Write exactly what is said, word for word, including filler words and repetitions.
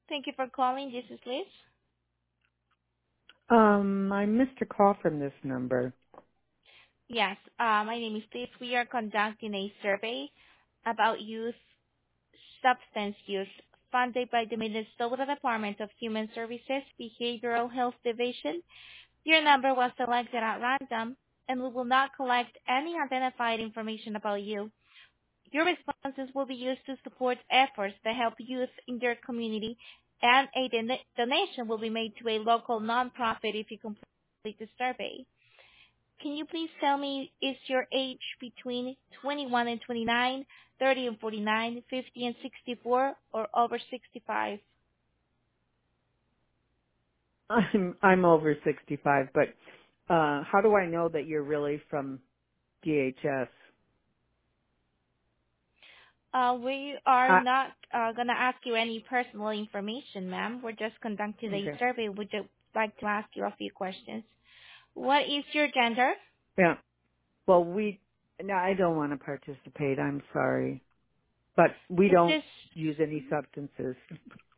Thank you for calling. This is Liz. Um, I missed a call from this number. Yes, uh, my name is Liz. We are conducting a survey about youth substance use funded by the Minnesota Department of Human Services Behavioral Health Division. Your number was selected at random, and we will not collect any identified information about you. Your responses will be used to support efforts that help youth in their community, and a don- donation will be made to a local nonprofit if you complete the survey. Can you please tell me, is your age between twenty-one and twenty-nine, thirty and forty-nine, fifty and sixty-four, or over sixty-five? I'm I'm over sixty-five, but uh how do I know that you're really from D H S? Uh, we are Uh, not uh, going to ask you any personal information, ma'am. We're just conducting a okay. survey. Would you like to ask you a few questions? What is your gender? Yeah. Well, we no, I don't want to participate. I'm sorry, but we Is don't this use any substances.